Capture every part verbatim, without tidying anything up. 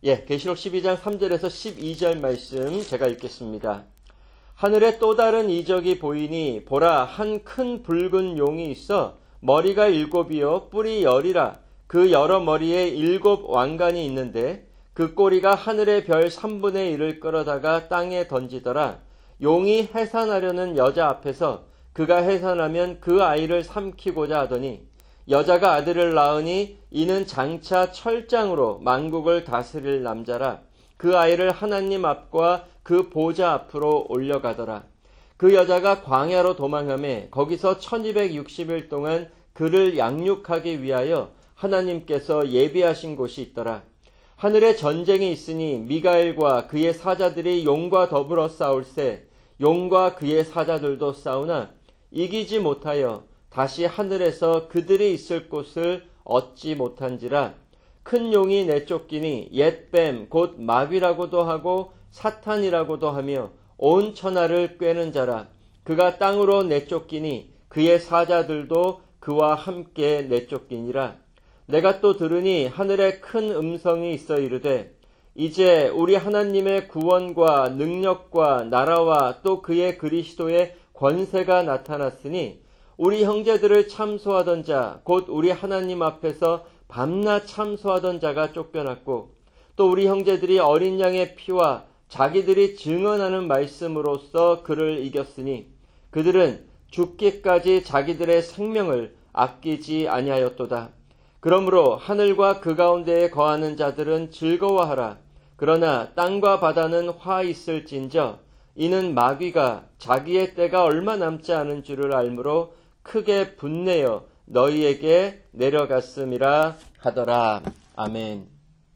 예, 계시록 십이 장 삼 절에서 십이 절 말씀 제가 읽겠습니다. 하늘에 또 다른 이적이 보이니 보라 한 큰 붉은 용이 있어 머리가 일곱이요 뿔이 열이라. 그 여러 머리에 일곱 왕관이 있는데 그 꼬리가 하늘의 별 삼분의 일을 끌어다가 땅에 던지더라. 용이 해산하려는 여자 앞에서 그가 해산하면 그 아이를 삼키고자 하더니 여자가 아들을 낳으니 이는 장차 철장으로 만국을 다스릴 남자라. 그 아이를 하나님 앞과 그 보좌 앞으로 올려가더라. 그 여자가 광야로 도망하매 거기서 천이백육십 일 동안 그를 양육하기 위하여 하나님께서 예비하신 곳이 있더라. 하늘에 전쟁이 있으니 미가엘과 그의 사자들이 용과 더불어 싸울세. 용과 그의 사자들도 싸우나 이기지 못하여 다시 하늘에서 그들이 있을 곳을 얻지 못한지라. 큰 용이 내쫓기니 옛뱀 곧 마귀라고도 하고 사탄이라고도 하며 온 천하를 꿰는 자라. 그가 땅으로 내쫓기니 그의 사자들도 그와 함께 내쫓기니라. 내가 또 들으니 하늘에 큰 음성이 있어 이르되 이제 우리 하나님의 구원과 능력과 나라와 또 그의 그리스도의 권세가 나타났으니 우리 형제들을 참소하던 자 곧 우리 하나님 앞에서 밤낮 참소하던 자가 쫓겨났고 또 우리 형제들이 어린 양의 피와 자기들이 증언하는 말씀으로써 그를 이겼으니 그들은 죽기까지 자기들의 생명을 아끼지 아니하였도다. 그러므로 하늘과 그 가운데에 거하는 자들은 즐거워하라. 그러나 땅과 바다는 화 있을진저 이는 마귀가 자기의 때가 얼마 남지 않은 줄을 알므로 크게 분내어 너희에게 내려갔음이라 하더라. 아멘.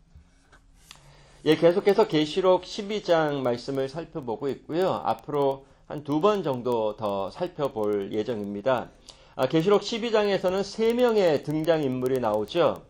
예, 계속해서 계시록 십이 장 말씀을 살펴보고 있고요. 앞으로 한 두 번 정도 더 살펴볼 예정입니다. 아, 계시록 십이 장에서는 세 명의 등장인물이 나오죠.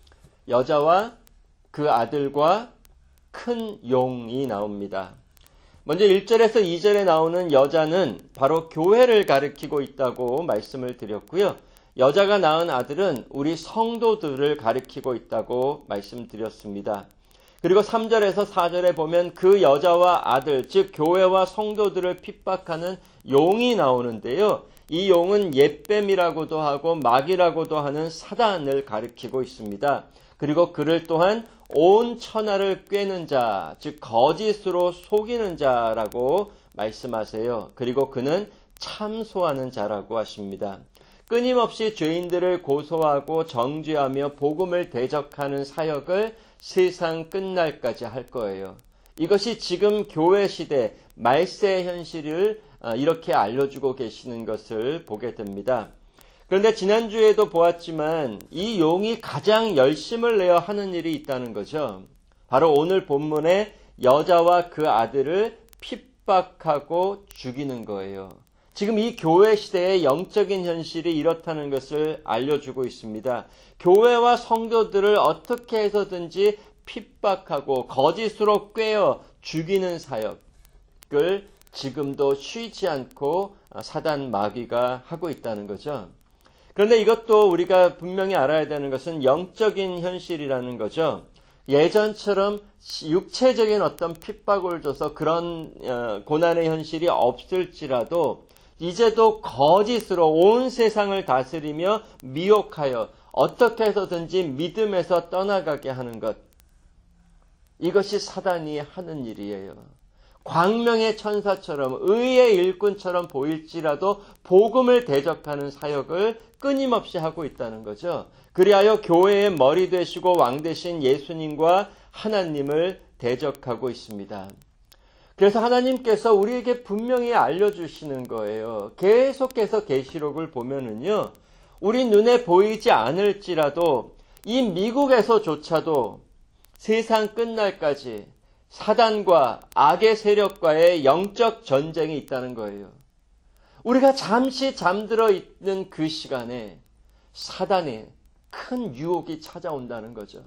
여자와 그 아들과 큰 용이 나옵니다. 먼저 일 절에서 이 절에 나오는 여자는 바로 교회를 가리키고 있다고 말씀을 드렸고요. 여자가 낳은 아들은 우리 성도들을 가리키고 있다고 말씀드렸습니다. 그리고 삼 절에서 사 절에 보면 그 여자와 아들, 즉 교회와 성도들을 핍박하는 용이 나오는데요. 이 용은 옛뱀이라고도 하고 마귀라고도 하는 사단을 가리키고 있습니다. 그리고 그를 또한 온 천하를 꿰는 자, 즉 거짓으로 속이는 자라고 말씀하세요. 그리고 그는 참소하는 자라고 하십니다. 끊임없이 죄인들을 고소하고 정죄하며 복음을 대적하는 사역을 세상 끝날까지 할 거예요. 이것이 지금 교회 시대 말세의 현실을 이렇게 알려주고 계시는 것을 보게 됩니다. 그런데 지난주에도 보았지만 이 용이 가장 열심을 내어 하는 일이 있다는 거죠. 바로 오늘 본문의 여자와 그 아들을 핍박하고 죽이는 거예요. 지금 이 교회 시대의 영적인 현실이 이렇다는 것을 알려주고 있습니다. 교회와 성도들을 어떻게 해서든지 핍박하고 거짓으로 꿰어 죽이는 사역을 지금도 쉬지 않고 사단 마귀가 하고 있다는 거죠. 그런데 이것도 우리가 분명히 알아야 되는 것은 영적인 현실이라는 거죠. 예전처럼 육체적인 어떤 핍박을 줘서 그런 고난의 현실이 없을지라도 이제도 거짓으로 온 세상을 다스리며 미혹하여 어떻게 해서든지 믿음에서 떠나가게 하는 것. 이것이 사단이 하는 일이에요. 광명의 천사처럼 의의 일꾼처럼 보일지라도 복음을 대적하는 사역을 끊임없이 하고 있다는 거죠. 그리하여 교회의 머리 되시고 왕 되신 예수님과 하나님을 대적하고 있습니다. 그래서 하나님께서 우리에게 분명히 알려주시는 거예요. 계속해서 계시록을 보면은요, 우리 눈에 보이지 않을지라도 이 미국에서조차도 세상 끝날까지 사단과 악의 세력과의 영적 전쟁이 있다는 거예요. 우리가 잠시 잠들어 있는 그 시간에 사단의 큰 유혹이 찾아온다는 거죠.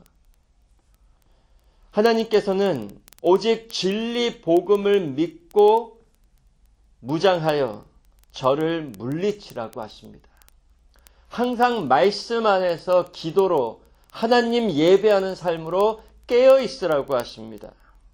하나님께서는 오직 진리 복음을 믿고 무장하여 저를 물리치라고 하십니다. 항상 말씀 안에서 기도로 하나님 예배하는 삶으로 깨어 있으라고 하십니다.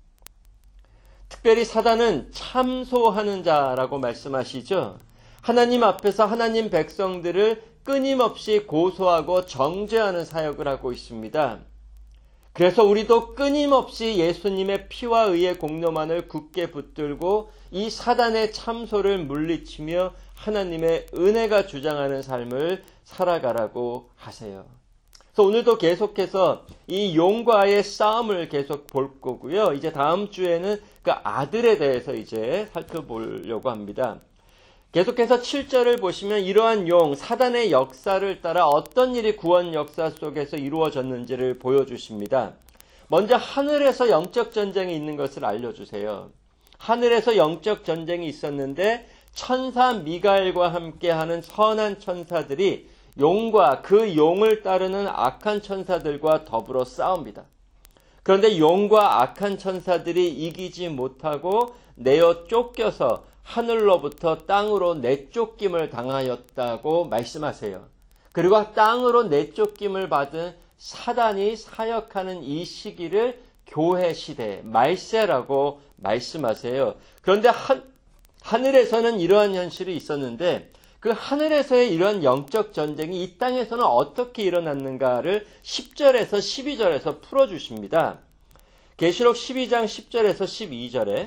특별히 사단은 참소하는 자라고 말씀하시죠. 하나님 앞에서 하나님 백성들을 끊임없이 고소하고 정죄하는 사역을 하고 있습니다. 그래서 우리도 끊임없이 예수님의 피와 의의 공로만을 굳게 붙들고 이 사단의 참소를 물리치며 하나님의 은혜가 주장하는 삶을 살아가라고 하세요. 그래서 오늘도 계속해서 이 용과의 싸움을 계속 볼 거고요. 이제 다음 주에는 그 아들에 대해서 이제 살펴보려고 합니다. 계속해서 칠 절을 보시면 이러한 용, 사단의 역사를 따라 어떤 일이 구원 역사 속에서 이루어졌는지를 보여주십니다. 먼저 하늘에서 영적 전쟁이 있는 것을 알려주세요. 하늘에서 영적 전쟁이 있었는데 천사 미가엘과 함께하는 선한 천사들이 용과 그 용을 따르는 악한 천사들과 더불어 싸웁니다. 그런데 용과 악한 천사들이 이기지 못하고 내어 쫓겨서 하늘로부터 땅으로 내쫓김을 당하였다고 말씀하세요. 그리고 땅으로 내쫓김을 받은 사단이 사역하는 이 시기를 교회 시대, 말세라고 말씀하세요. 그런데 하, 하늘에서는 이러한 현실이 있었는데 그 하늘에서의 이러한 영적 전쟁이 이 땅에서는 어떻게 일어났는가를 십 절에서 십이 절에서 풀어주십니다. 계시록 십이 장 십 절에서 십이 절에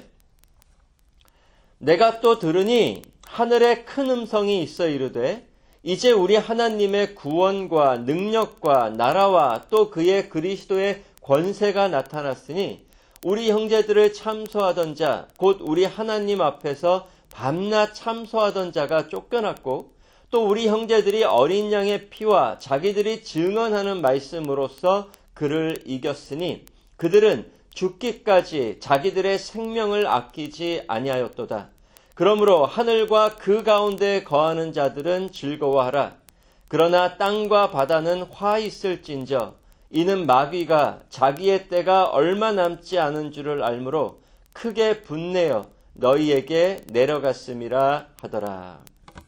내가 또 들으니 하늘에 큰 음성이 있어 이르되 이제 우리 하나님의 구원과 능력과 나라와 또 그의 그리스도의 권세가 나타났으니 우리 형제들을 참소하던 자 곧 우리 하나님 앞에서 밤낮 참소하던 자가 쫓겨났고 또 우리 형제들이 어린 양의 피와 자기들이 증언하는 말씀으로써 그를 이겼으니 그들은 죽기까지 자기들의 생명을 아끼지 아니하였도다. 그러므로 하늘과 그 가운데 거하는 자들은 즐거워하라. 그러나 땅과 바다는 화 있을진저 이는 마귀가 자기의 때가 얼마 남지 않은 줄을 알므로 크게 분내어 너희에게 내려갔음이라 하더라.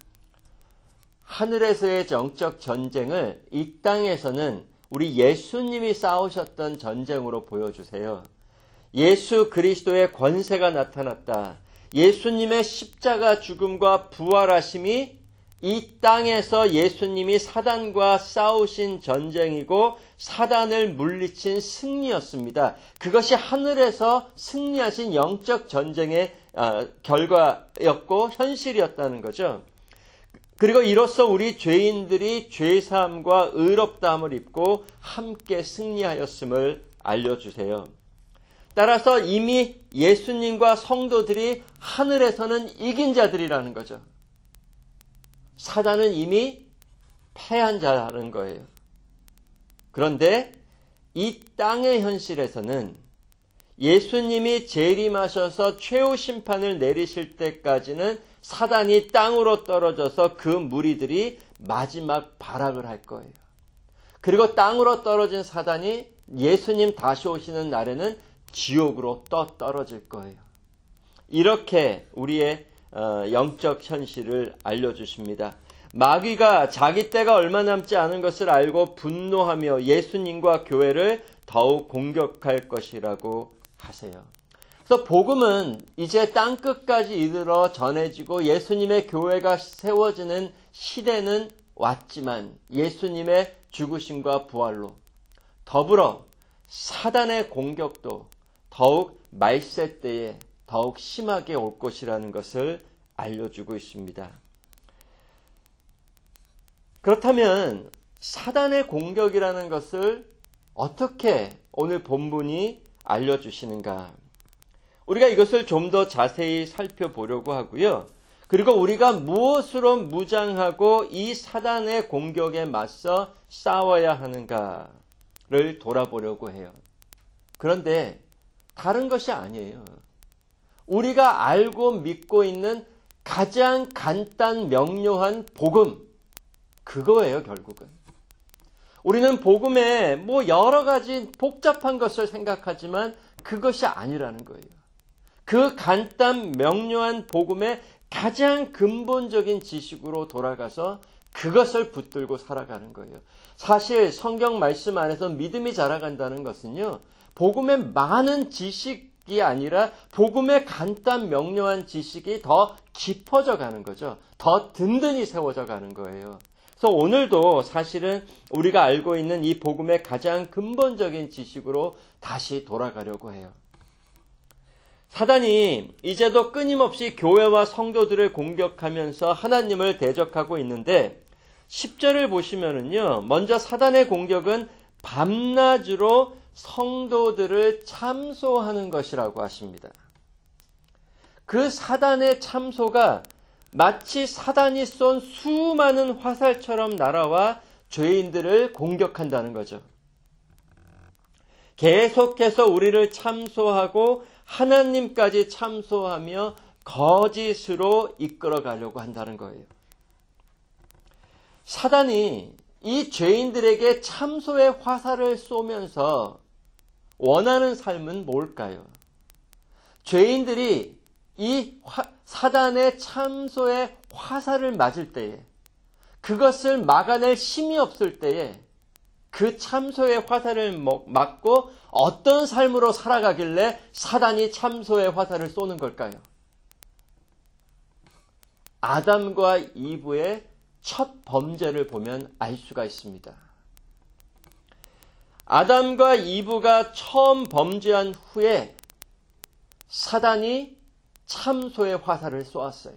하늘에서의 영적 전쟁을 이 땅에서는 우리 예수님이 싸우셨던 전쟁으로 보여주세요. 예수 그리스도의 권세가 나타났다. 예수님의 십자가 죽음과 부활하심이 이 땅에서 예수님이 사단과 싸우신 전쟁이고 사단을 물리친 승리였습니다. 그것이 하늘에서 승리하신 영적 전쟁의 결과였고 현실이었다는 거죠. 그리고 이로써 우리 죄인들이 죄사함과 의롭다함을 입고 함께 승리하였음을 알려주세요. 따라서 이미 예수님과 성도들이 하늘에서는 이긴 자들이라는 거죠. 사단은 이미 패한 자라는 거예요. 그런데 이 땅의 현실에서는 예수님이 재림하셔서 최후 심판을 내리실 때까지는 사단이 땅으로 떨어져서 그 무리들이 마지막 발악을 할 거예요. 그리고 땅으로 떨어진 사단이 예수님 다시 오시는 날에는 지옥으로 떠 떨어질 거예요. 이렇게 우리의 영적 현실을 알려주십니다. 마귀가 자기 때가 얼마 남지 않은 것을 알고 분노하며 예수님과 교회를 더욱 공격할 것이라고 하세요. 그래서 복음은 이제 땅끝까지 이르러 전해지고 예수님의 교회가 세워지는 시대는 왔지만 예수님의 죽으심과 부활로 더불어 사단의 공격도 더욱 말세 때에 더욱 심하게 올 것이라는 것을 알려주고 있습니다. 그렇다면 사단의 공격이라는 것을 어떻게 오늘 본문이 알려주시는가? 우리가 이것을 좀 더 자세히 살펴보려고 하고요. 그리고 우리가 무엇으로 무장하고 이 사단의 공격에 맞서 싸워야 하는가를 돌아보려고 해요. 그런데 다른 것이 아니에요. 우리가 알고 믿고 있는 가장 간단 명료한 복음, 그거예요, 결국은. 우리는 복음에 뭐 여러 가지 복잡한 것을 생각하지만 그것이 아니라는 거예요. 그 간단 명료한 복음의 가장 근본적인 지식으로 돌아가서 그것을 붙들고 살아가는 거예요. 사실 성경 말씀 안에서 믿음이 자라간다는 것은요, 복음의 많은 지식이 아니라 복음의 간단 명료한 지식이 더 깊어져 가는 거죠. 더 든든히 세워져 가는 거예요. 그래서 오늘도 사실은 우리가 알고 있는 이 복음의 가장 근본적인 지식으로 다시 돌아가려고 해요. 사단이 이제도 끊임없이 교회와 성도들을 공격하면서 하나님을 대적하고 있는데 십 절을 보시면은요, 먼저 사단의 공격은 밤낮으로 성도들을 참소하는 것이라고 하십니다. 그 사단의 참소가 마치 사단이 쏜 수많은 화살처럼 날아와 죄인들을 공격한다는 거죠. 계속해서 우리를 참소하고 하나님까지 참소하며 거짓으로 이끌어 가려고 한다는 거예요. 사단이 이 죄인들에게 참소의 화살을 쏘면서 원하는 삶은 뭘까요? 죄인들이 이 화, 사단의 참소의 화살을 맞을 때에, 그것을 막아낼 힘이 없을 때에 그 참소의 화살을 맞고 어떤 삶으로 살아가길래 사단이 참소의 화살을 쏘는 걸까요? 아담과 이브의 첫 범죄를 보면 알 수가 있습니다. 아담과 이브가 처음 범죄한 후에 사단이 참소의 화살을 쏘았어요.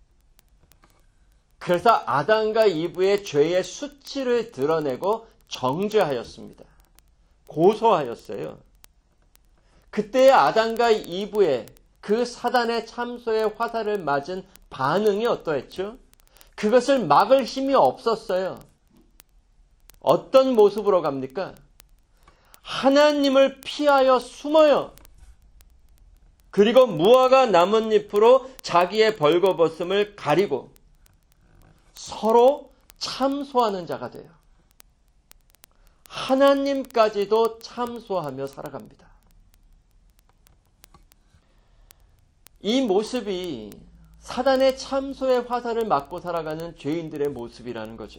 그래서 아담과 이브의 죄의 수치를 드러내고 정죄하였습니다. 고소하였어요. 그때의 아담과 이브의 그 사단의 참소의 화살을 맞은 반응이 어떠했죠? 그것을 막을 힘이 없었어요. 어떤 모습으로 갑니까? 하나님을 피하여 숨어요. 그리고 무화과 나뭇잎으로 자기의 벌거벗음을 가리고 서로 참소하는 자가 돼요. 하나님까지도 참소하며 살아갑니다. 이 모습이 사단의 참소의 화살을 맞고 살아가는 죄인들의 모습이라는 거죠.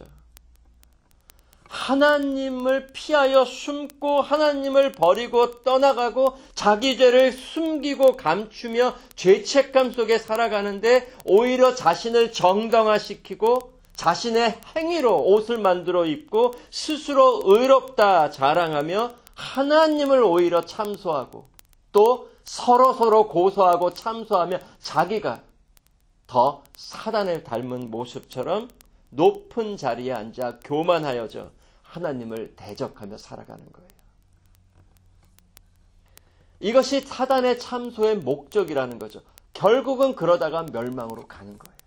하나님을 피하여 숨고 하나님을 버리고 떠나가고 자기 죄를 숨기고 감추며 죄책감 속에 살아가는데 오히려 자신을 정당화시키고 자신의 행위로 옷을 만들어 입고 스스로 의롭다 자랑하며 하나님을 오히려 참소하고 또 서로서로 고소하고 참소하며 자기가 더 사단을 닮은 모습처럼 높은 자리에 앉아 교만하여져 하나님을 대적하며 살아가는 거예요. 이것이 사단의 참소의 목적이라는 거죠. 결국은 그러다가 멸망으로 가는 거예요.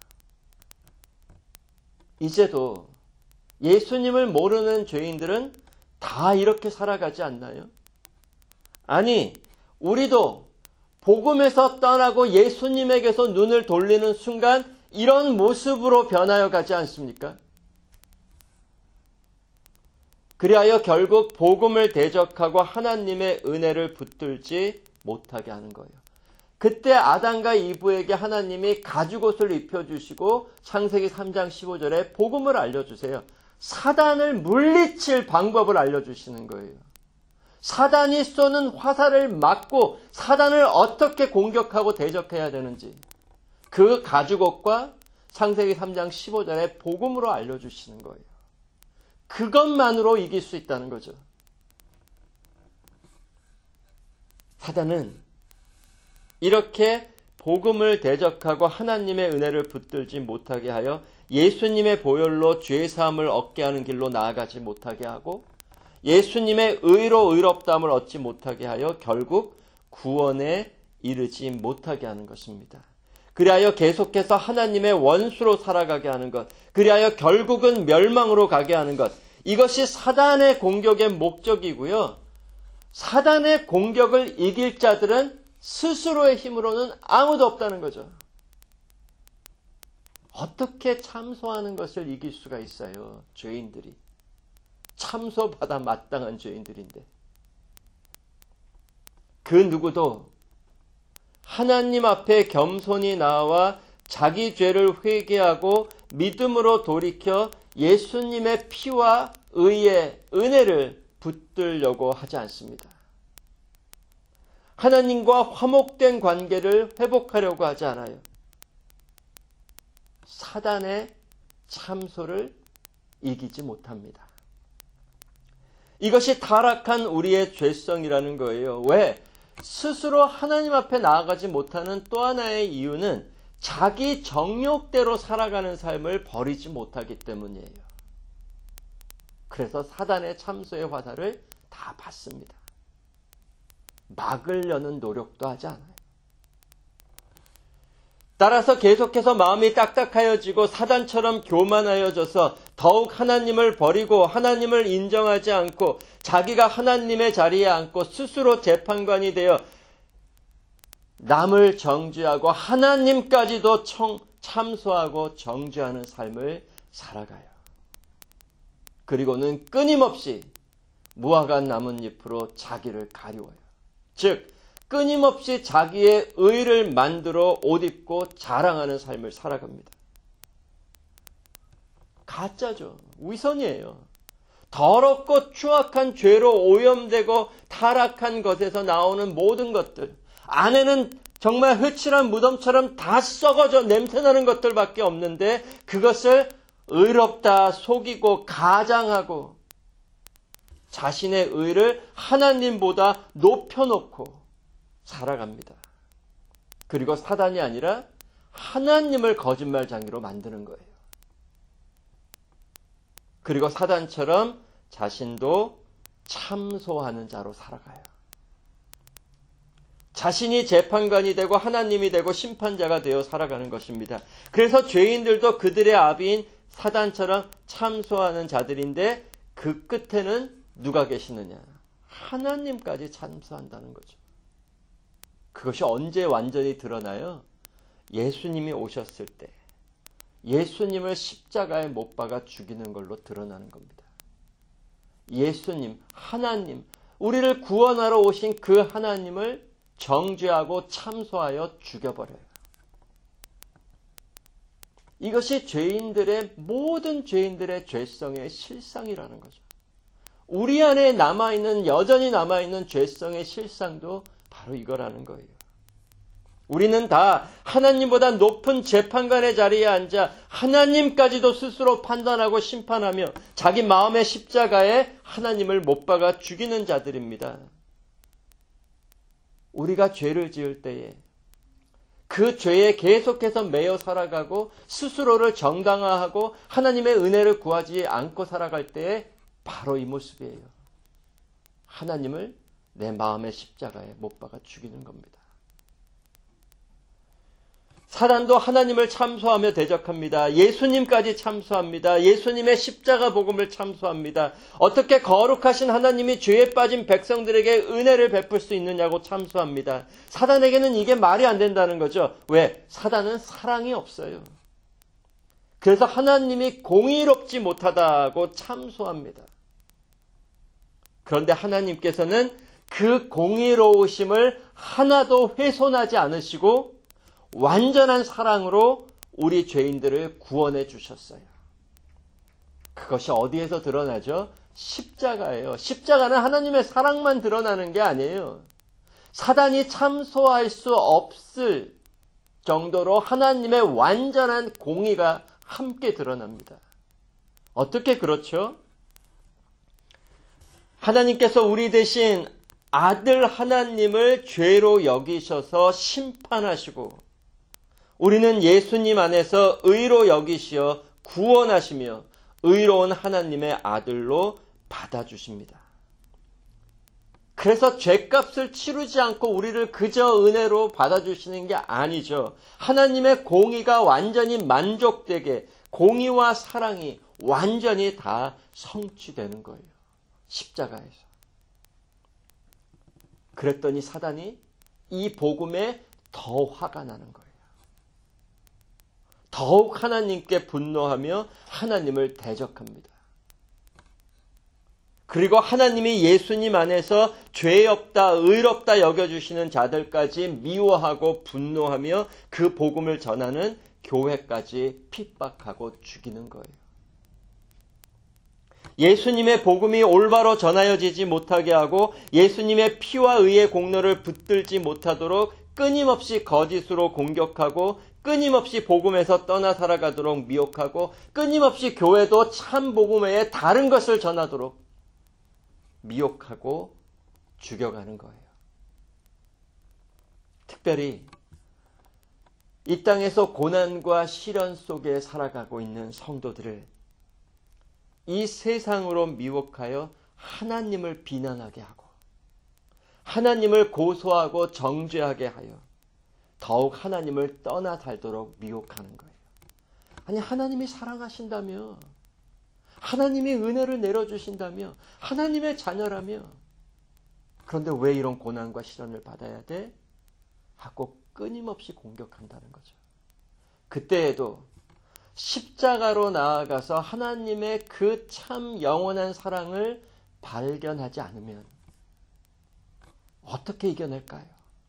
이제도 예수님을 모르는 죄인들은 다 이렇게 살아가지 않나요? 아니, 우리도 복음에서 떠나고 예수님에게서 눈을 돌리는 순간 이런 모습으로 변하여 가지 않습니까? 그리하여 결국 복음을 대적하고 하나님의 은혜를 붙들지 못하게 하는 거예요. 그때 아담과 이브에게 하나님이 가죽옷을 입혀주시고 창세기 삼 장 십오 절에 복음을 알려주세요. 사단을 물리칠 방법을 알려주시는 거예요. 사단이 쏘는 화살을 막고 사단을 어떻게 공격하고 대적해야 되는지 그 가죽옷과 창세기 삼 장 십오 절에 복음으로 알려주시는 거예요. 그것만으로 이길 수 있다는 거죠. 사단은 이렇게 복음을 대적하고 하나님의 은혜를 붙들지 못하게 하여 예수님의 보혈로 죄사함을 얻게 하는 길로 나아가지 못하게 하고 예수님의 의로 의롭다함을 얻지 못하게 하여 결국 구원에 이르지 못하게 하는 것입니다. 그리하여 계속해서 하나님의 원수로 살아가게 하는 것, 그리하여 결국은 멸망으로 가게 하는 것, 이것이 사단의 공격의 목적이고요. 사단의 공격을 이길 자들은 스스로의 힘으로는 아무도 없다는 거죠. 어떻게 참소하는 것을 이길 수가 있어요? 죄인들이. 참소받아 마땅한 죄인들인데. 그 누구도 하나님 앞에 겸손히 나와 자기 죄를 회개하고 믿음으로 돌이켜 예수님의 피와 의의 은혜를 붙들려고 하지 않습니다. 하나님과 화목된 관계를 회복하려고 하지 않아요. 사단의 참소를 이기지 못합니다. 이것이 타락한 우리의 죄성이라는 거예요. 왜? 스스로 하나님 앞에 나아가지 못하는 또 하나의 이유는 자기 정욕대로 살아가는 삶을 버리지 못하기 때문이에요. 그래서 사단의 참소의 화살을 다 받습니다. 막으려는 노력도 하지 않아요. 따라서 계속해서 마음이 딱딱하여지고 사단처럼 교만하여져서 더욱 하나님을 버리고 하나님을 인정하지 않고 자기가 하나님의 자리에 앉고 스스로 재판관이 되어 남을 정죄하고 하나님까지도 청, 참소하고 정죄하는 삶을 살아가요. 그리고는 끊임없이 무화과 나뭇잎으로 자기를 가리워요. 즉 끊임없이 자기의 의를 만들어 옷 입고 자랑하는 삶을 살아갑니다. 가짜죠. 위선이에요. 더럽고 추악한 죄로 오염되고 타락한 것에서 나오는 모든 것들, 안에는 정말 흐칠한 무덤처럼 다 썩어져 냄새나는 것들밖에 없는데 그것을 의롭다 속이고 가장하고 자신의 의를 하나님보다 높여놓고 살아갑니다. 그리고 사단이 아니라 하나님을 거짓말쟁이로 만드는 거예요. 그리고 사단처럼 자신도 참소하는 자로 살아가요. 자신이 재판관이 되고 하나님이 되고 심판자가 되어 살아가는 것입니다. 그래서 죄인들도 그들의 아비인 사단처럼 참소하는 자들인데 그 끝에는 누가 계시느냐? 하나님까지 참소한다는 거죠. 그것이 언제 완전히 드러나요? 예수님이 오셨을 때 예수님을 십자가에 못 박아 죽이는 걸로 드러나는 겁니다. 예수님, 하나님, 우리를 구원하러 오신 그 하나님을 정죄하고 참소하여 죽여버려요. 이것이 죄인들의 모든 죄인들의 죄성의 실상이라는 거죠. 우리 안에 남아있는 여전히 남아있는 죄성의 실상도 바로 이거라는 거예요. 우리는 다 하나님보다 높은 재판관의 자리에 앉아 하나님까지도 스스로 판단하고 심판하며 자기 마음의 십자가에 하나님을 못 박아 죽이는 자들입니다. 우리가 죄를 지을 때에 그 죄에 계속해서 매여 살아가고 스스로를 정당화하고 하나님의 은혜를 구하지 않고 살아갈 때에 바로 이 모습이에요. 하나님을 내 마음의 십자가에 못 박아 죽이는 겁니다. 사단도 하나님을 참소하며 대적합니다. 예수님까지 참소합니다. 예수님의 십자가 복음을 참소합니다. 어떻게 거룩하신 하나님이 죄에 빠진 백성들에게 은혜를 베풀 수 있느냐고 참소합니다. 사단에게는 이게 말이 안 된다는 거죠. 왜? 사단은 사랑이 없어요. 그래서 하나님이 공의롭지 못하다고 참소합니다. 그런데 하나님께서는 그 공의로우심을 하나도 훼손하지 않으시고 완전한 사랑으로 우리 죄인들을 구원해 주셨어요. 그것이 어디에서 드러나죠? 십자가예요. 십자가는 하나님의 사랑만 드러나는 게 아니에요. 사단이 참소할 수 없을 정도로 하나님의 완전한 공의가 함께 드러납니다. 어떻게 그렇죠? 하나님께서 우리 대신 아들 하나님을 죄로 여기셔서 심판하시고 우리는 예수님 안에서 의로 여기시어 구원하시며 의로운 하나님의 아들로 받아주십니다. 그래서 죄값을 치르지 않고 우리를 그저 은혜로 받아주시는 게 아니죠. 하나님의 공의가 완전히 만족되게 공의와 사랑이 완전히 다 성취되는 거예요. 십자가에서. 그랬더니 사단이 이 복음에 더 화가 나는 거예요. 더욱 하나님께 분노하며 하나님을 대적합니다. 그리고 하나님이 예수님 안에서 죄 없다, 의롭다 여겨주시는 자들까지 미워하고 분노하며 그 복음을 전하는 교회까지 핍박하고 죽이는 거예요. 예수님의 복음이 올바로 전하여지지 못하게 하고 예수님의 피와 의의 공로를 붙들지 못하도록 끊임없이 거짓으로 공격하고 끊임없이 복음에서 떠나 살아가도록 미혹하고 끊임없이 교회도 참 복음 외에 다른 것을 전하도록 미혹하고 죽여가는 거예요. 특별히 이 땅에서 고난과 시련 속에 살아가고 있는 성도들을 이 세상으로 미혹하여 하나님을 비난하게 하고 하나님을 고소하고 정죄하게 하여 더욱 하나님을 떠나 살도록 미혹하는 거예요. 아니, 하나님이 사랑하신다며, 하나님이 은혜를 내려주신다며, 하나님의 자녀라며, 그런데 왜 이런 고난과 시련을 받아야 돼? 하고 끊임없이 공격한다는 거죠. 그때에도 십자가로 나아가서 하나님의 그 참 영원한 사랑을 발견하지 않으면 어떻게 이겨낼까요?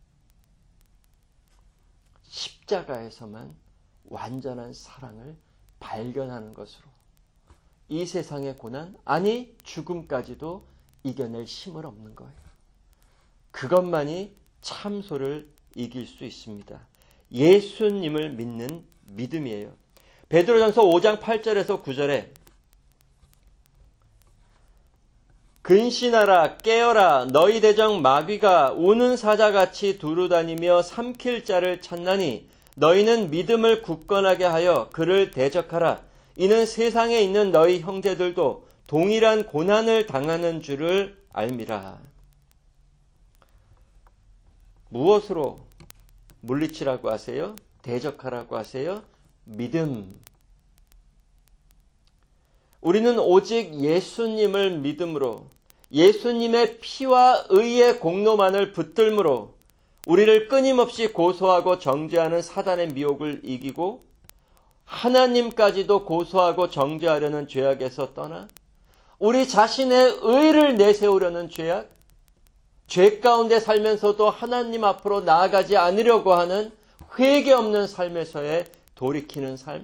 십자가에서만 완전한 사랑을 발견하는 것으로 이 세상의 고난, 아니 죽음까지도 이겨낼 힘을 없는 거예요. 그것만이 참소를 이길 수 있습니다. 예수님을 믿는 믿음이에요. 베드로전서 오 장 팔 절에서 구 절에 근신하라 깨어라 너희 대적 마귀가 우는 사자같이 두루다니며 삼킬 자를 찾나니 너희는 믿음을 굳건하게 하여 그를 대적하라. 이는 세상에 있는 너희 형제들도 동일한 고난을 당하는 줄을 알미라. 무엇으로 물리치라고 하세요? 대적하라고 하세요? 믿음. 우리는 오직 예수님을 믿음으로 예수님의 피와 의의 공로만을 붙들므로 우리를 끊임없이 고소하고 정죄하는 사단의 미혹을 이기고 하나님까지도 고소하고 정죄하려는 죄악에서 떠나 우리 자신의 의를 내세우려는 죄악, 죄 가운데 살면서도 하나님 앞으로 나아가지 않으려고 하는 회개 없는 삶에서의 돌이키는 삶,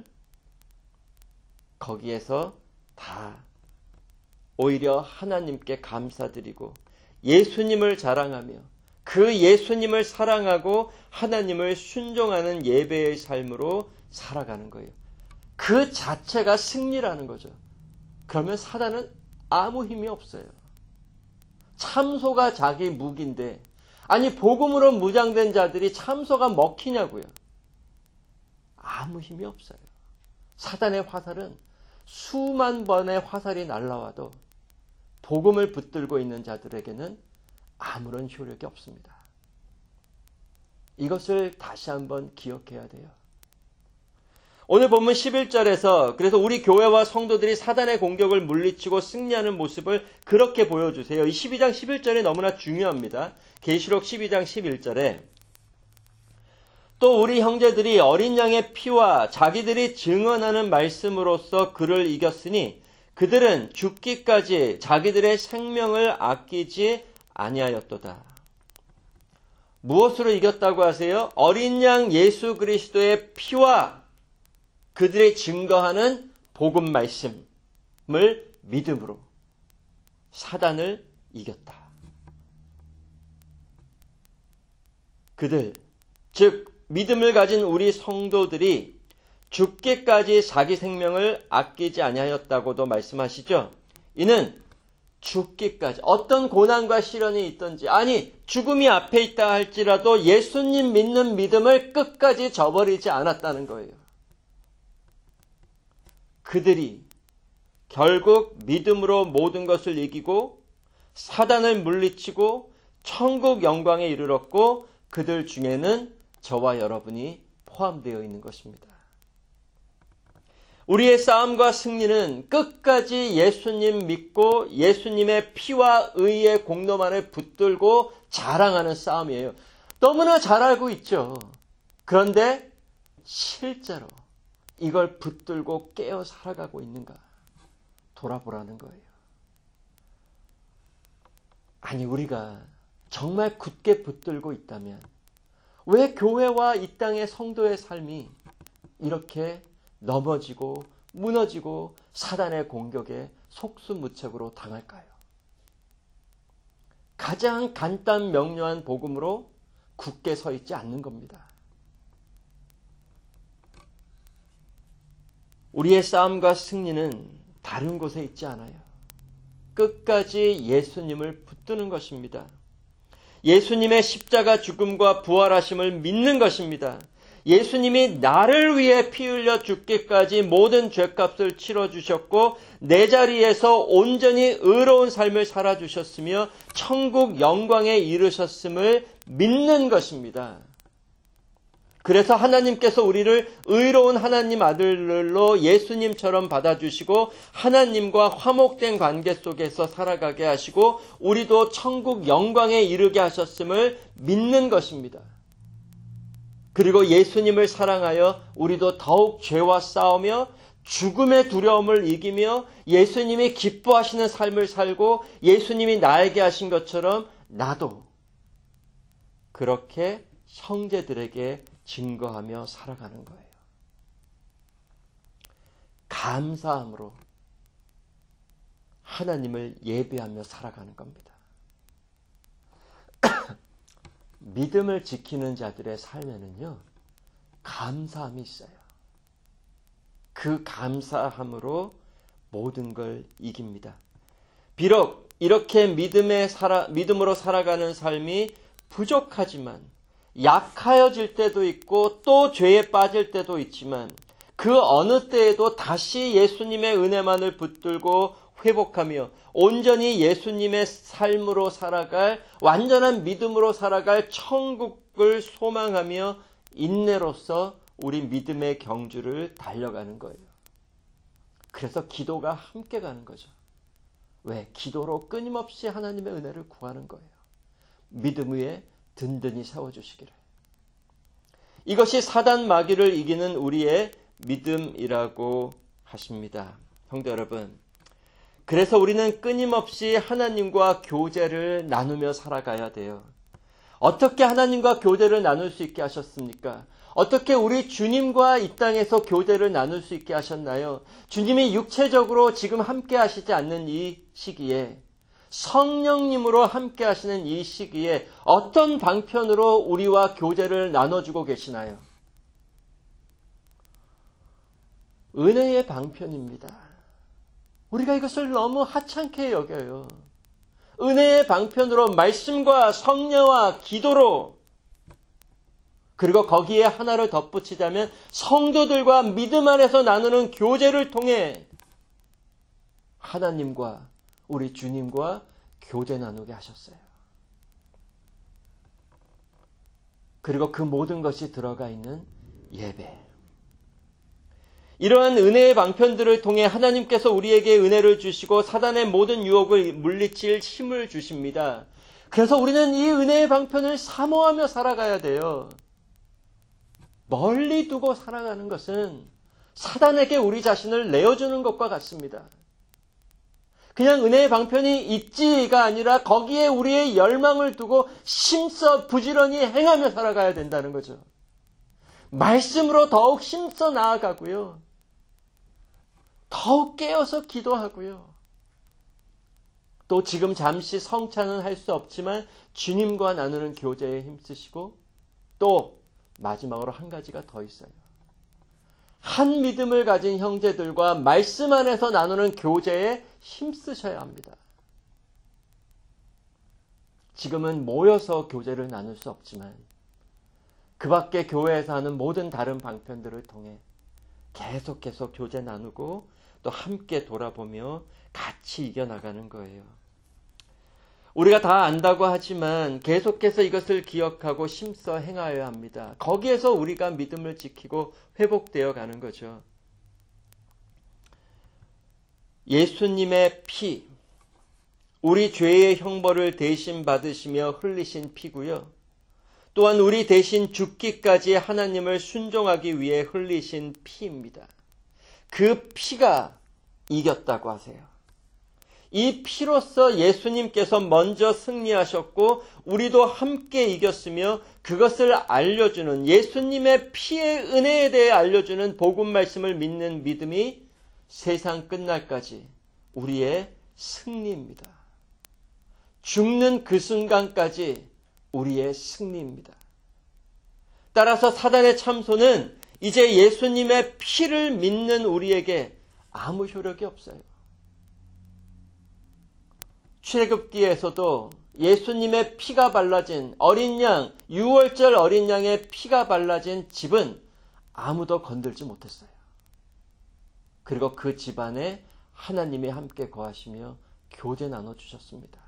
거기에서 다 오히려 하나님께 감사드리고 예수님을 자랑하며 그 예수님을 사랑하고 하나님을 순종하는 예배의 삶으로 살아가는 거예요. 그 자체가 승리라는 거죠. 그러면 사단은 아무 힘이 없어요. 참소가 자기 무기인데, 아니 복음으로 무장된 자들이 참소가 먹히냐고요. 아무 힘이 없어요. 사단의 화살은 수만 번의 화살이 날라와도 복음을 붙들고 있는 자들에게는 아무런 효력이 없습니다. 이것을 다시 한번 기억해야 돼요. 오늘 본문 십일 절에서 그래서 우리 교회와 성도들이 사단의 공격을 물리치고 승리하는 모습을 그렇게 보여주세요. 이 십이 장 십일 절이 너무나 중요합니다. 계시록 십이 장 십일 절에 또 우리 형제들이 어린 양의 피와 자기들이 증언하는 말씀으로써 그를 이겼으니 그들은 죽기까지 자기들의 생명을 아끼지 아니하였도다. 무엇으로 이겼다고 하세요? 어린 양 예수 그리스도의 피와 그들이 증거하는 복음 말씀을 믿음으로 사단을 이겼다. 그들, 즉 믿음을 가진 우리 성도들이 죽기까지 자기 생명을 아끼지 아니하였다고도 말씀하시죠. 이는 죽기까지 어떤 고난과 시련이 있든지, 아니 죽음이 앞에 있다 할지라도 예수님 믿는 믿음을 끝까지 저버리지 않았다는 거예요. 그들이 결국 믿음으로 모든 것을 이기고 사단을 물리치고 천국 영광에 이르렀고 그들 중에는 저와 여러분이 포함되어 있는 것입니다. 우리의 싸움과 승리는 끝까지 예수님 믿고 예수님의 피와 의의 공로만을 붙들고 자랑하는 싸움이에요. 너무나 잘 알고 있죠. 그런데 실제로 이걸 붙들고 깨어 살아가고 있는가 돌아보라는 거예요. 아니 우리가 정말 굳게 붙들고 있다면 왜 교회와 이 땅의 성도의 삶이 이렇게 넘어지고 무너지고 사단의 공격에 속수무책으로 당할까요? 가장 간단 명료한 복음으로 굳게 서 있지 않는 겁니다. 우리의 싸움과 승리는 다른 곳에 있지 않아요. 끝까지 예수님을 붙드는 것입니다. 예수님의 십자가 죽음과 부활하심을 믿는 것입니다. 예수님이 나를 위해 피 흘려 죽기까지 모든 죄값을 치러주셨고 내 자리에서 온전히 의로운 삶을 살아주셨으며 천국 영광에 이르셨음을 믿는 것입니다. 그래서 하나님께서 우리를 의로운 하나님 아들로 예수님처럼 받아주시고 하나님과 화목된 관계 속에서 살아가게 하시고 우리도 천국 영광에 이르게 하셨음을 믿는 것입니다. 그리고 예수님을 사랑하여 우리도 더욱 죄와 싸우며 죽음의 두려움을 이기며 예수님이 기뻐하시는 삶을 살고 예수님이 나에게 하신 것처럼 나도 그렇게 형제들에게 증거하며 살아가는 거예요. 감사함으로 하나님을 예배하며 살아가는 겁니다. 믿음을 지키는 자들의 삶에는요, 감사함이 있어요. 그 감사함으로 모든 걸 이깁니다. 비록 이렇게 믿음에 살아, 믿음으로 살아가는 삶이 부족하지만 약하여질 때도 있고 또 죄에 빠질 때도 있지만 그 어느 때에도 다시 예수님의 은혜만을 붙들고 회복하며 온전히 예수님의 삶으로 살아갈 완전한 믿음으로 살아갈 천국을 소망하며 인내로서 우리 믿음의 경주를 달려가는 거예요. 그래서 기도가 함께 가는 거죠. 왜? 기도로 끊임없이 하나님의 은혜를 구하는 거예요. 믿음 위에 든든히 세워주시기를. 이것이 사단 마귀를 이기는 우리의 믿음이라고 하십니다. 성도 여러분, 그래서 우리는 끊임없이 하나님과 교제를 나누며 살아가야 돼요. 어떻게 하나님과 교제를 나눌 수 있게 하셨습니까? 어떻게 우리 주님과 이 땅에서 교제를 나눌 수 있게 하셨나요? 주님이 육체적으로 지금 함께 하시지 않는 이 시기에 성령님으로 함께 하시는 이 시기에 어떤 방편으로 우리와 교제를 나눠주고 계시나요? 은혜의 방편입니다. 우리가 이것을 너무 하찮게 여겨요. 은혜의 방편으로 말씀과 성례와 기도로, 그리고 거기에 하나를 덧붙이자면 성도들과 믿음 안에서 나누는 교제를 통해 하나님과 우리 주님과 교제 나누게 하셨어요. 그리고 그 모든 것이 들어가 있는 예배. 이러한 은혜의 방편들을 통해 하나님께서 우리에게 은혜를 주시고 사단의 모든 유혹을 물리칠 힘을 주십니다. 그래서 우리는 이 은혜의 방편을 사모하며 살아가야 돼요. 멀리 두고 살아가는 것은 사단에게 우리 자신을 내어주는 것과 같습니다. 그냥 은혜의 방편이 있지가 아니라 거기에 우리의 열망을 두고 힘써 부지런히 행하며 살아가야 된다는 거죠. 말씀으로 더욱 힘써 나아가고요. 더욱 깨어서 기도하고요. 또 지금 잠시 성찬은 할 수 없지만 주님과 나누는 교제에 힘쓰시고 또 마지막으로 한 가지가 더 있어요. 한 믿음을 가진 형제들과 말씀 안에서 나누는 교제에 힘쓰셔야 합니다. 지금은 모여서 교제를 나눌 수 없지만 그 밖에 교회에서 하는 모든 다른 방편들을 통해 계속해서 교제 나누고 또 함께 돌아보며 같이 이겨나가는 거예요. 우리가 다 안다고 하지만 계속해서 이것을 기억하고 심써 행하여야 합니다. 거기에서 우리가 믿음을 지키고 회복되어 가는 거죠. 예수님의 피, 우리 죄의 형벌을 대신 받으시며 흘리신 피고요. 또한 우리 대신 죽기까지 하나님을 순종하기 위해 흘리신 피입니다. 그 피가 이겼다고 하세요. 이 피로써 예수님께서 먼저 승리하셨고 우리도 함께 이겼으며 그것을 알려주는 예수님의 피의 은혜에 대해 알려주는 복음 말씀을 믿는 믿음이 세상 끝날까지 우리의 승리입니다. 죽는 그 순간까지 우리의 승리입니다. 따라서 사단의 참소는 이제 예수님의 피를 믿는 우리에게 아무 효력이 없어요. 출애굽기에서도 예수님의 피가 발라진 어린 양, 유월절 어린 양의 피가 발라진 집은 아무도 건들지 못했어요. 그리고 그 집안에 하나님이 함께 거하시며 교제 나눠주셨습니다.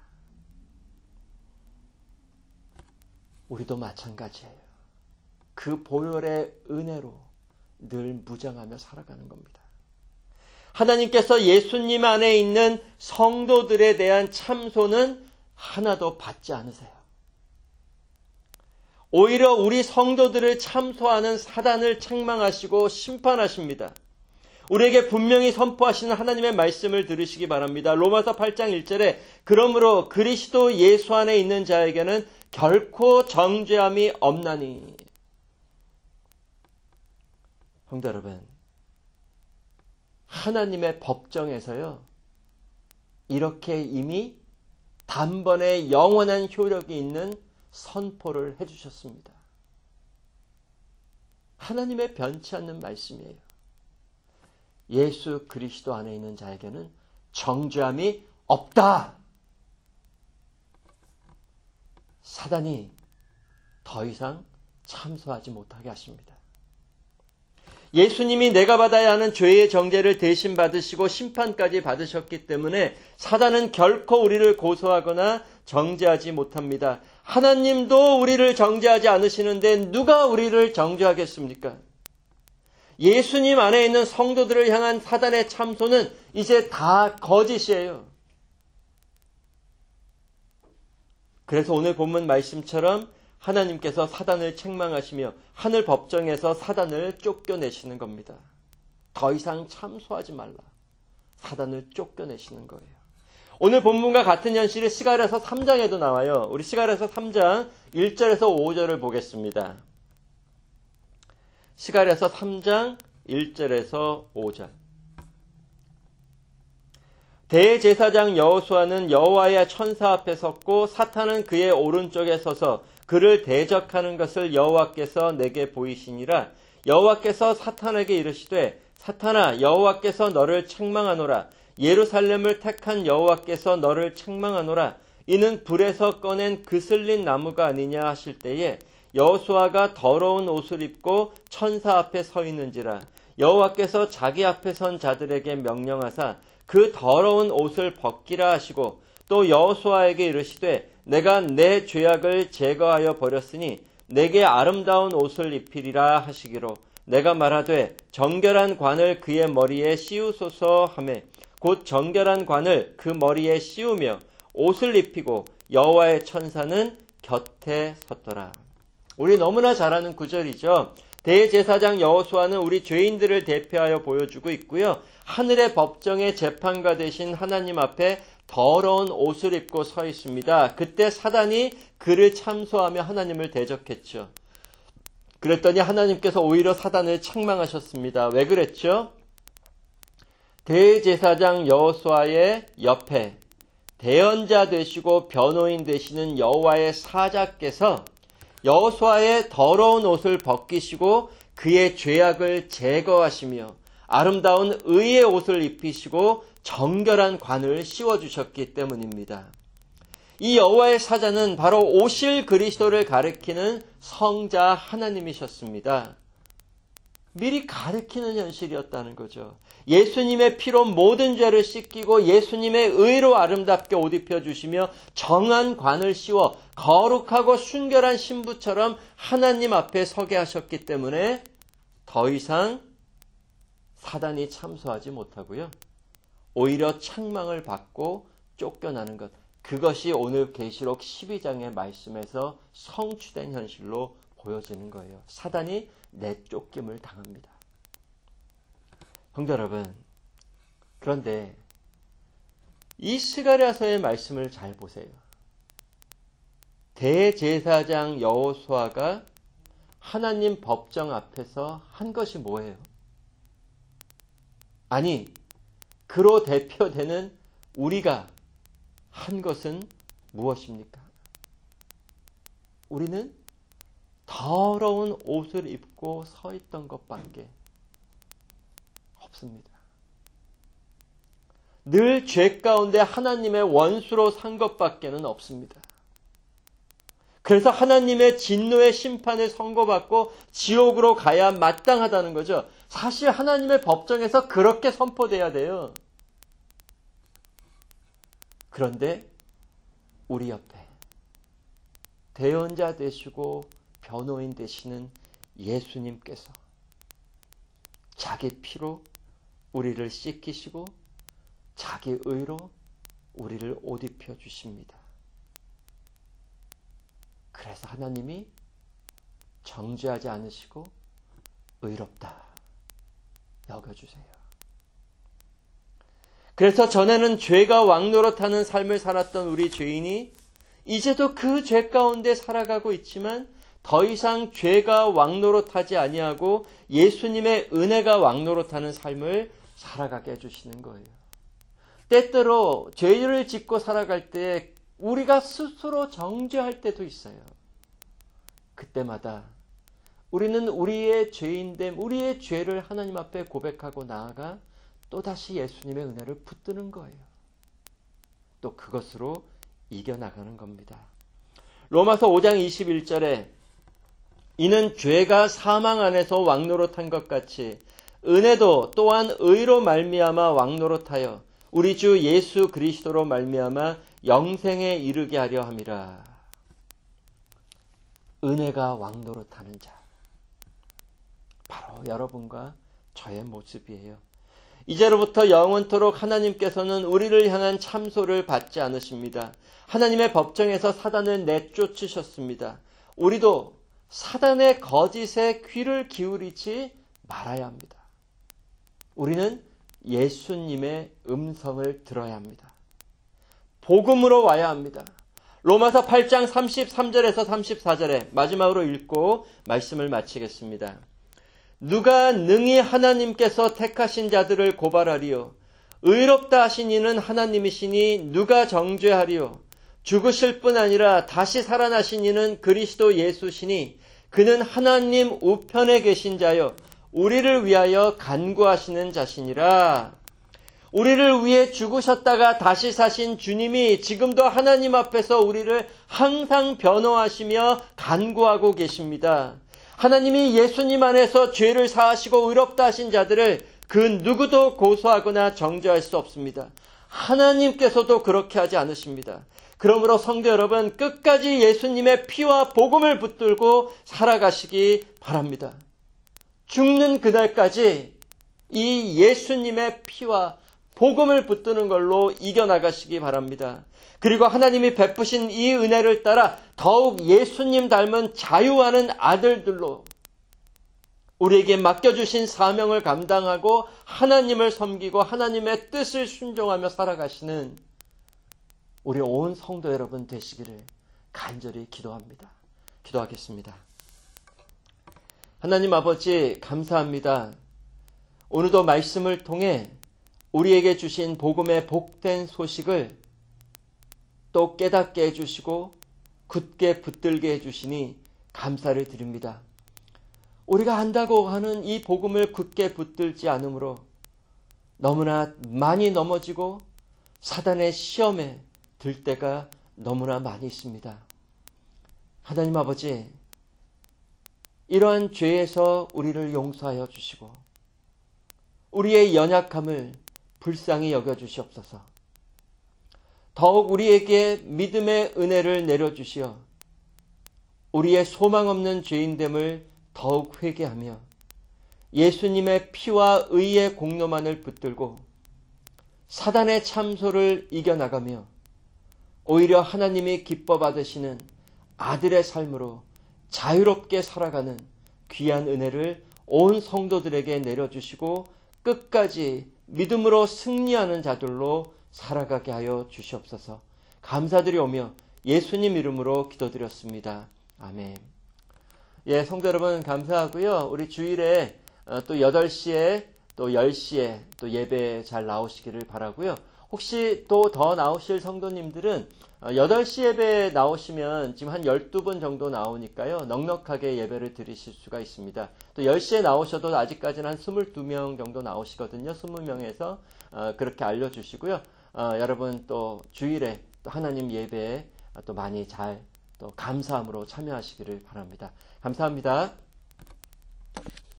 우리도 마찬가지예요. 그 보혈의 은혜로 늘 무장하며 살아가는 겁니다. 하나님께서 예수님 안에 있는 성도들에 대한 참소는 하나도 받지 않으세요. 오히려 우리 성도들을 참소하는 사단을 책망하시고 심판하십니다. 우리에게 분명히 선포하시는 하나님의 말씀을 들으시기 바랍니다. 로마서 팔 장 일 절에 그러므로 그리스도 예수 안에 있는 자에게는 결코 정죄함이 없나니. 성도 여러분, 하나님의 법정에서요, 이렇게 이미 단번에 영원한 효력이 있는 선포를 해주셨습니다. 하나님의 변치 않는 말씀이에요. 예수 그리스도 안에 있는 자에게는 정죄함이 없다. 사단이 더 이상 참소하지 못하게 하십니다. 예수님이 내가 받아야 하는 죄의 정죄를 대신 받으시고 심판까지 받으셨기 때문에 사단은 결코 우리를 고소하거나 정죄하지 못합니다. 하나님도 우리를 정죄하지 않으시는데 누가 우리를 정죄하겠습니까? 예수님 안에 있는 성도들을 향한 사단의 참소는 이제 다 거짓이에요. 그래서 오늘 본문 말씀처럼 하나님께서 사단을 책망하시며 하늘 법정에서 사단을 쫓겨내시는 겁니다. 더 이상 참소하지 말라. 사단을 쫓겨내시는 거예요. 오늘 본문과 같은 현실이 스가랴서 삼 장에도 나와요. 우리 스가랴서 삼 장 일 절에서 오 절을 보겠습니다. 스가랴서 삼 장 일 절에서 오 절. 대제사장 여호수아는 여호와의 천사 앞에 섰고 사탄은 그의 오른쪽에 서서 그를 대적하는 것을 여호와께서 내게 보이시니라. 여호와께서 사탄에게 이르시되 사탄아 여호와께서 너를 책망하노라. 예루살렘을 택한 여호와께서 너를 책망하노라. 이는 불에서 꺼낸 그슬린 나무가 아니냐 하실 때에 여호수아가 더러운 옷을 입고 천사 앞에 서 있는지라. 여호와께서 자기 앞에 선 자들에게 명령하사 그 더러운 옷을 벗기라 하시고 또 여호수아에게 이르시되 내가 내 죄악을 제거하여 버렸으니 내게 아름다운 옷을 입히리라 하시기로 내가 말하되 정결한 관을 그의 머리에 씌우소서 하매 곧 정결한 관을 그 머리에 씌우며 옷을 입히고 여호와의 천사는 곁에 섰더라. 우리 너무나 잘 아는 구절이죠. 대제사장 여호수아는 우리 죄인들을 대표하여 보여주고 있고요. 하늘의 법정의 재판가 되신 하나님 앞에 더러운 옷을 입고 서 있습니다. 그때 사단이 그를 참소하며 하나님을 대적했죠. 그랬더니 하나님께서 오히려 사단을 책망하셨습니다. 왜 그랬죠? 대제사장 여호수아의 옆에 대언자 되시고 변호인 되시는 여호와의 사자께서 여호수아의 더러운 옷을 벗기시고 그의 죄악을 제거하시며 아름다운 의의 옷을 입히시고 정결한 관을 씌워주셨기 때문입니다. 이 여호와의 사자는 바로 오실 그리스도를 가리키는 성자 하나님이셨습니다. 미리 가리키는 현실이었다는 거죠. 예수님의 피로 모든 죄를 씻기고 예수님의 의로 아름답게 옷 입혀주시며 정한 관을 씌워 거룩하고 순결한 신부처럼 하나님 앞에 서게 하셨기 때문에 더 이상 사단이 참소하지 못하고요. 오히려 책망을 받고 쫓겨나는 것. 그것이 오늘 계시록 십이 장의 말씀에서 성취된 현실로 보여지는 거예요. 사단이 내쫓김을 당합니다. 성도 여러분, 그런데 이 스가랴서의 말씀을 잘 보세요. 대제사장 여호수아가 하나님 법정 앞에서 한 것이 뭐예요? 아니, 그로 대표되는 우리가 한 것은 무엇입니까? 우리는 더러운 옷을 입고 서 있던 것밖에 없습니다. 늘 죄 가운데 하나님의 원수로 산 것밖에는 없습니다. 그래서 하나님의 진노의 심판을 선고받고 지옥으로 가야 마땅하다는 거죠. 사실 하나님의 법정에서 그렇게 선포돼야 돼요. 그런데 우리 옆에 대언자 되시고 변호인 되시는 예수님께서 자기 피로 우리를 씻기시고 자기 의로 우리를 옷 입혀 주십니다. 그래서 하나님이 정죄하지 않으시고 의롭다 여겨주세요. 그래서 전에는 죄가 왕노릇하는 삶을 살았던 우리 죄인이 이제도 그 죄 가운데 살아가고 있지만 더 이상 죄가 왕노릇하지 아니하고 예수님의 은혜가 왕노릇하는 삶을 살아가게 해주시는 거예요. 때때로 죄를 짓고 살아갈 때 우리가 스스로 정죄할 때도 있어요. 그때마다 우리는 우리의 죄인됨, 우리의 죄를 하나님 앞에 고백하고 나아가 또다시 예수님의 은혜를 붙드는 거예요. 또 그것으로 이겨나가는 겁니다. 로마서 오 장 이십일 절에 이는 죄가 사망 안에서 왕노릇한 것 같이 은혜도 또한 의로 말미암아 왕노릇하여 우리 주 예수 그리스도로 말미암아 영생에 이르게 하려 함이라. 은혜가 왕노릇하는 자, 바로 여러분과 저의 모습이에요. 이제로부터 영원토록 하나님께서는 우리를 향한 참소를 받지 않으십니다. 하나님의 법정에서 사단을 내쫓으셨습니다. 우리도 사단의 거짓에 귀를 기울이지 말아야 합니다. 우리는 예수님의 음성을 들어야 합니다. 복음으로 와야 합니다. 로마서 팔 장 삼십삼 절에서 삼십사 절에 마지막으로 읽고 말씀을 마치겠습니다. 누가 능히 하나님께서 택하신 자들을 고발하리요? 의롭다 하신 이는 하나님이시니 누가 정죄하리요? 죽으실 뿐 아니라 다시 살아나신 이는 그리스도 예수시니 그는 하나님 우편에 계신 자요 우리를 위하여 간구하시는 자시니라. 우리를 위해 죽으셨다가 다시 사신 주님이 지금도 하나님 앞에서 우리를 항상 변호하시며 간구하고 계십니다. 하나님이 예수님 안에서 죄를 사하시고 의롭다 하신 자들을 그 누구도 고소하거나 정죄할 수 없습니다. 하나님께서도 그렇게 하지 않으십니다. 그러므로 성도 여러분, 끝까지 예수님의 피와 복음을 붙들고 살아가시기 바랍니다. 죽는 그날까지 이 예수님의 피와 복음을 붙드는 걸로 이겨나가시기 바랍니다. 그리고 하나님이 베푸신 이 은혜를 따라 더욱 예수님 닮은 자유하는 아들들로 우리에게 맡겨주신 사명을 감당하고 하나님을 섬기고 하나님의 뜻을 순종하며 살아가시는 우리 온 성도 여러분 되시기를 간절히 기도합니다. 기도하겠습니다. 하나님 아버지 감사합니다. 오늘도 말씀을 통해 우리에게 주신 복음의 복된 소식을 또 깨닫게 해주시고 굳게 붙들게 해주시니 감사를 드립니다. 우리가 안다고 하는 이 복음을 굳게 붙들지 않으므로 너무나 많이 넘어지고 사단의 시험에 들 때가 너무나 많이 있습니다. 하나님 아버지, 이러한 죄에서 우리를 용서하여 주시고 우리의 연약함을 불쌍히 여겨주시옵소서. 더욱 우리에게 믿음의 은혜를 내려주시어 우리의 소망 없는 죄인됨을 더욱 회개하며 예수님의 피와 의의 공로만을 붙들고 사단의 참소를 이겨나가며 오히려 하나님이 기뻐 받으시는 아들의 삶으로 자유롭게 살아가는 귀한 은혜를 온 성도들에게 내려주시고 끝까지 믿음으로 승리하는 자들로 살아가게 하여 주시옵소서. 감사드리오며 예수님 이름으로 기도드렸습니다. 아멘. 예, 성도 여러분 감사하고요. 우리 주일에 또 여덟 시에 또 열 시에 또 예배 잘 나오시기를 바라고요. 혹시 또 더 나오실 성도님들은 여덟 시 예배에 나오시면 지금 한 열두 분 정도 나오니까요. 넉넉하게 예배를 드리실 수가 있습니다. 또 열 시에 나오셔도 아직까지는 한 이십이 명 정도 나오시거든요. 이십 명에서 그렇게 알려주시고요. 어, 여러분 또 주일에 또 하나님 예배에 또 많이 잘 또 감사함으로 참여하시기를 바랍니다. 감사합니다.